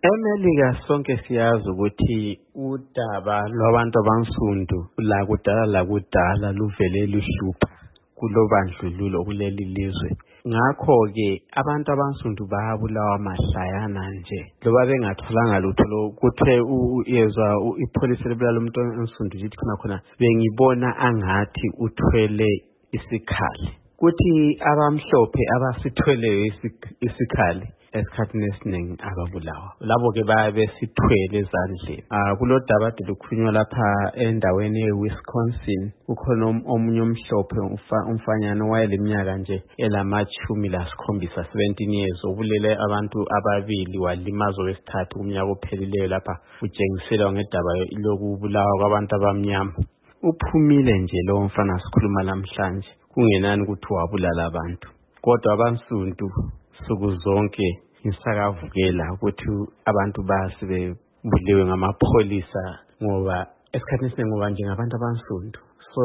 eMelika sonke siyazi ukuthi udaba lwabantu abansundu lakudala luvele luhlupha kulobandlululo kuleli lizwe. Ngakho-ke abantu abansundu bayabulawa mahlayana nje loba bengatholanga lutho kuthe uyezwa ipholisa libulala umuntu onsundu lithi khona bengibona angathi uthwele isikhali. Kuthi abamhlophe abasithweleyo isikhali esikhathini esiningi ababulawa labo-ke bayabe sithwele ezandleni. Kulodaba ade lukhulunywa lapha endaweni ye-Wisconsin. Ukhona omunye umhlophe umfanyana owayeleminyaka nje elama-17 years obulele abantu ababili walimaza owesithathu kumnyaka ophelileyo lapha utshengiselwa ngedaba lokubulawa kwabantu abamnyama. Uphumile nje lowo mfana sikhuluma namhlanje kungenani ukuthi wabulala abantu, kodwa abansundu suku zonke ngisakavukela ukuthi abantu basibebuliwe ngamapholisa ngoba esikhathini esiningi ngoba njengabantu abansundu. So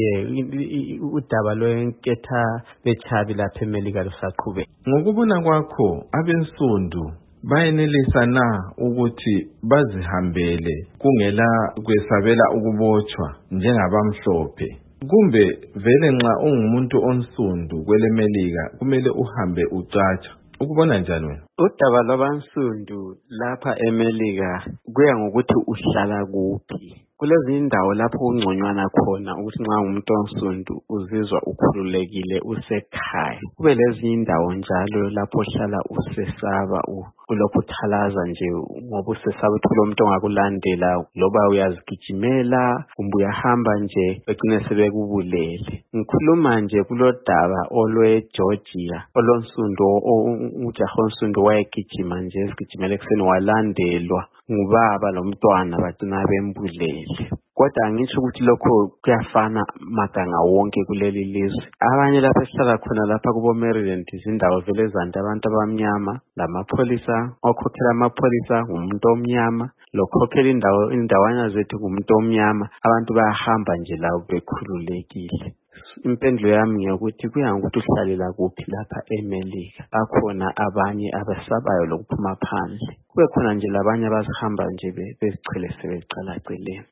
udaba lwenketha bechabi lapha eMelika lusaqhubeka. Ngokubona kwakho abensundu bayenelisa na ukuthi bazihambele kungela kwesabela ukubotshwa njengabamhlophe? Kumbe vele nxa ungumuntu onsundu kweleMelika kumele uhambe ucatsha? Ukubona njani wena? Udaba lwabansundu lapha eMelika kuya ngokuthi uhlala kuphi. Kulezi indawo lapho ungconywana khona ukuthi nxa umuntu onsundu uzizwa ukhululekile usekhaya. Kube lezi indawo njalo lapho hlala usesaba kulokhu uthalaza nje ngoba usesaba ukuthi kulomuntu ongakulandela loba uyazigijimela kumbe uyahamba nje begcine sebekubulele. Ngikhuluma nje kulodaba olweGeorgia olonsundu ujaha onsundu wayegijima nje ezigijimela ekuseni walandelwa ngubaba lomntwana bagcina bembulele. Kodwa angisho ukuthi lokho kuyafana maganga wonke kuleli lizwe. Abanye lapha esihlala khona lapha kubo Maryland izindawo vele zande abantu abamnyama, lamapholisa okhokhela amapholisa ngumuntu omnyama, lokhokhela indawana zethu ngumuntu omnyama. Abantu bayahamba nje lawo bekhululekile. Impendulo yami ngiyokuthi kuya ngokuthi uhlalela kuphi lapha eMelika. Bakhona abanye abasabayo lokuphuma phandle, kube khona nje labanye abazihamba nje bezichele sebecalaceleni.